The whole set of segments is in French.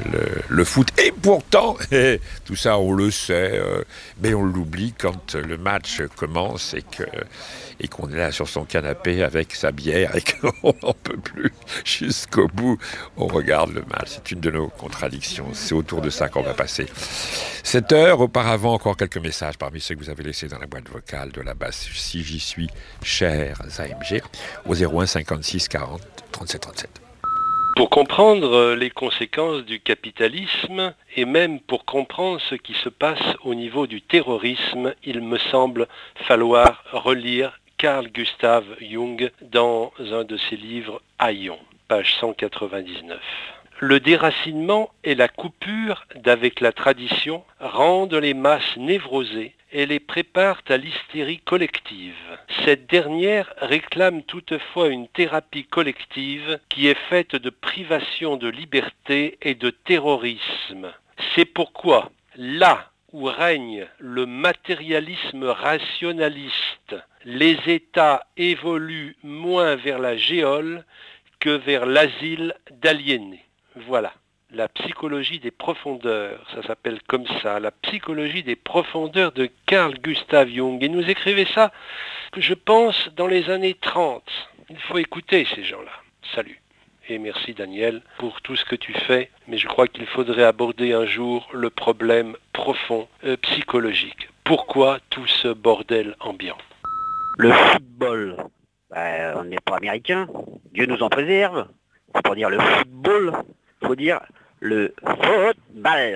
le foot. Et pourtant, tout ça on le sait, mais on l'oublie quand le match commence et qu'on est là sur son canapé avec sa bière et qu'on n'en peut plus jusqu'au bout. On regarde le match. C'est une de nos contradictions. C'est autour de ça qu'on va passer 7 heures. Auparavant, encore quelques messages parmi ceux que vous avez laissés dans la boîte vocale de la basse si j'y suis, chers AMG, au 01 56 40 37 37. Pour comprendre les conséquences du capitalisme et même pour comprendre ce qui se passe au niveau du terrorisme, il me semble falloir relire Carl Gustav Jung dans un de ses livres Aion, page 199. Le déracinement et la coupure d'avec la tradition rendent les masses névrosées et les préparent à l'hystérie collective. Cette dernière réclame toutefois une thérapie collective qui est faite de privation de liberté et de terrorisme. C'est pourquoi, là où règne le matérialisme rationaliste, les États évoluent moins vers la géole que vers l'asile d'aliénés. Voilà, la psychologie des profondeurs, ça s'appelle comme ça, la psychologie des profondeurs de Carl Gustav Jung. Et nous écrivait ça, je pense, dans les années 30. Il faut écouter ces gens-là. Salut. Et merci Daniel pour tout ce que tu fais, mais je crois qu'il faudrait aborder un jour le problème profond, psychologique. Pourquoi tout ce bordel ambiant ? Le football, on n'est pas américain, Dieu nous en préserve. C'est pour dire le football, il faut dire le football.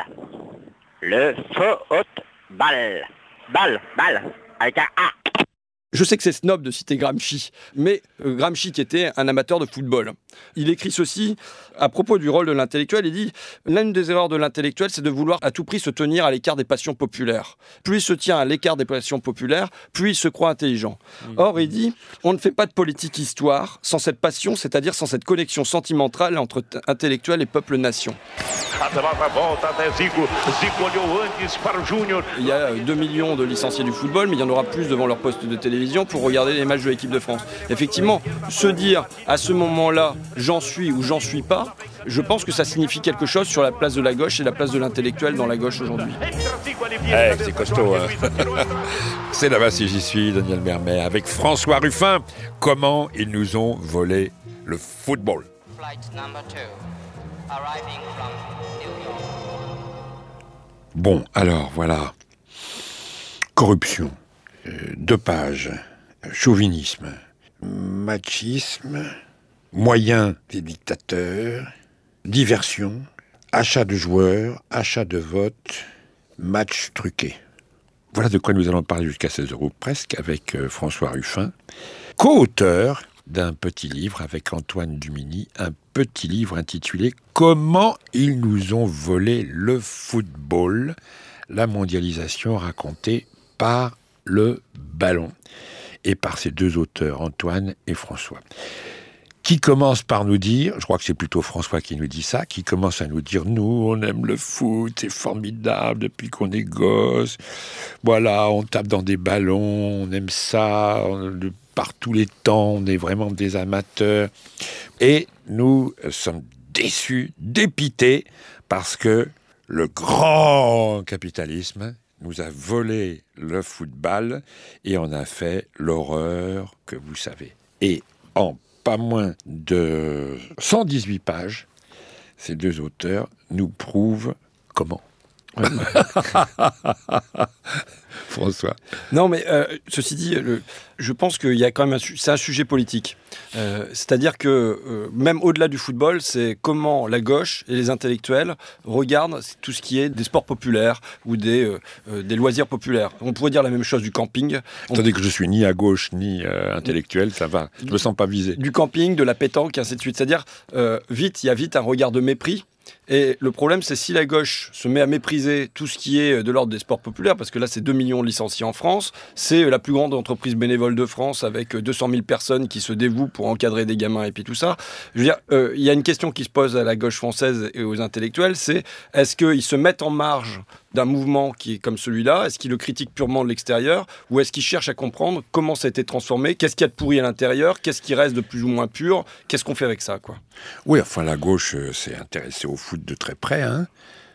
Le football. Balle, avec un A. Je sais que c'est snob de citer Gramsci, mais Gramsci qui était un amateur de football. Il écrit ceci à propos du rôle de l'intellectuel. Il dit « L'une des erreurs de l'intellectuel, c'est de vouloir à tout prix se tenir à l'écart des passions populaires. Plus il se tient à l'écart des passions populaires, plus il se croit intelligent. » Or, il dit « On ne fait pas de politique-histoire sans cette passion, c'est-à-dire sans cette connexion sentimentale entre intellectuel et peuple-nation. » Il y a 2 millions de licenciés du football, mais il y en aura plus devant leur poste de télévision pour regarder les matchs de l'équipe de France. Effectivement, se dire à ce moment-là, j'en suis ou j'en suis pas, je pense que ça signifie quelque chose sur la place de la gauche et la place de l'intellectuel dans la gauche aujourd'hui. C'est costaud, hein. C'est là-bas si j'y suis, Daniel Mermet, avec François Ruffin. Comment ils nous ont volé le football. Bon, alors voilà. Corruption, dopage, chauvinisme, machisme, moyens des dictateurs, diversion, achat de joueurs, achat de votes, match truqué. Voilà de quoi nous allons parler jusqu'à 16 € presque avec François Ruffin, co-auteur d'un petit livre avec Antoine Dumini, un petit livre intitulé « Comment ils nous ont volé le football ?» La mondialisation racontée par le ballon et par ces deux auteurs, Antoine et François, qui commence par nous dire, je crois que c'est plutôt François qui nous dit ça, qui commence à nous dire, nous, on aime le foot, c'est formidable depuis qu'on est gosse, voilà, on tape dans des ballons, on aime ça, par tous les temps, on est vraiment des amateurs, et nous sommes déçus, dépités, parce que le grand capitalisme nous a volé le football et en a fait l'horreur que vous savez. Et en pas moins de 118 pages, ces deux auteurs nous prouvent comment. François. Non, mais ceci dit, je pense qu'il y a quand même c'est un sujet politique. C'est-à-dire que même au-delà du football, c'est comment la gauche et les intellectuels regardent tout ce qui est des sports populaires ou des loisirs populaires. On pourrait dire la même chose du camping. Tandis que je suis ni à gauche ni intellectuel, ça va. Je me sens pas visé. Du camping, de la pétanque, ainsi de suite. C'est-à-dire, il y a vite un regard de mépris. Et le problème, c'est si la gauche se met à mépriser tout ce qui est de l'ordre des sports populaires, parce que là, c'est 2 millions de licenciés en France, c'est la plus grande entreprise bénévole de France, avec 200 000 personnes qui se dévouent pour encadrer des gamins et puis tout ça. Je veux dire, il y a une question qui se pose à la gauche française et aux intellectuels, c'est est-ce qu'ils se mettent en marge d'un mouvement qui est comme celui-là? Est-ce qu'ils le critiquent purement de l'extérieur? Ou est-ce qu'ils cherchent à comprendre comment ça a été transformé? Qu'est-ce qu'il y a de pourri à l'intérieur? Qu'est-ce qui reste de plus ou moins pur? Qu'est-ce qu'on fait avec ça, quoi? Oui, enfin, la gauche s'est intéressée au football foot de très près, hein.